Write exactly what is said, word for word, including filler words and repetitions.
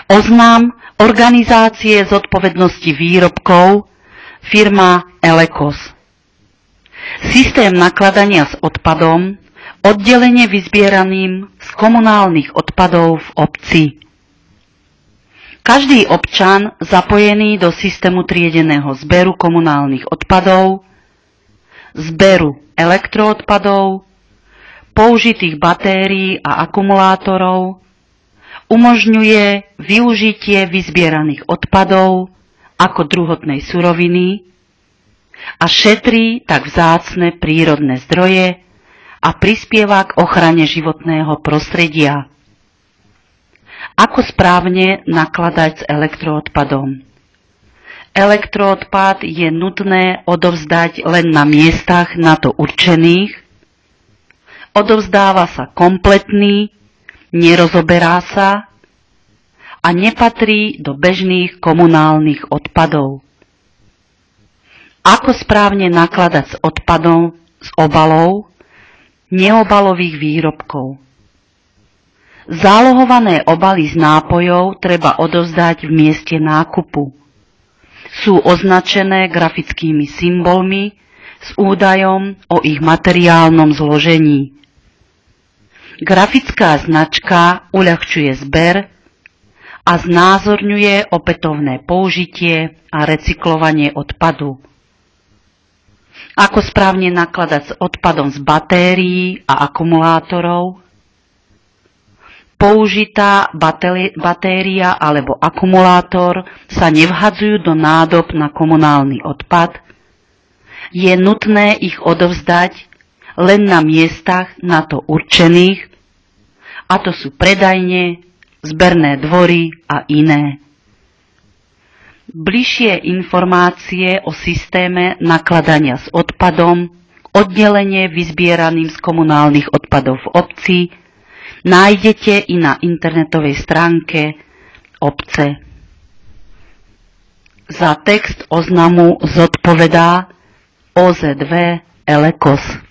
Oznám organizácie zodpovednosti výrobkov firma Elekos. Systém nakladania s odpadom, oddelenie vyzbieraným z komunálnych odpadov v obci. Každý občan zapojený do systému triedeného zberu komunálnych odpadov, zberu elektroodpadov, použitých batérií a akumulátorov, umožňuje využitie vyzbieraných odpadov ako druhotnej suroviny a šetrí tak vzácne prírodné zdroje a prispieva k ochrane životného prostredia. Ako správne nakladať s elektroodpadom? Elektroodpad je nutné odovzdať len na miestach na to určených. Odovzdáva sa kompletný, nerozoberá sa a nepatrí do bežných komunálnych odpadov. Ako správne nakladať s odpadom z obalov, neobalových výrobkov? Zálohované obaly z nápojov treba odovzdať v mieste nákupu. Sú označené grafickými symbolmi s údajom o ich materiálnom zložení. Grafická značka uľahčuje zber a znázorňuje opätovné použitie a recyklovanie odpadu. Ako správne nakladať s odpadom z batérií a akumulátorov? Použitá batéria alebo akumulátor sa nevhadzujú do nádob na komunálny odpad. Je nutné ich odovzdať len na miestach na to určených, a to sú predajne, zberné dvory a iné. Bližšie informácie o systéme nakladania s odpadom, oddelenie vyzbieraným z komunálnych odpadov v obci, nájdete i na internetovej stránke obce. Za text oznamu zodpovedá ó zet vé Elekos.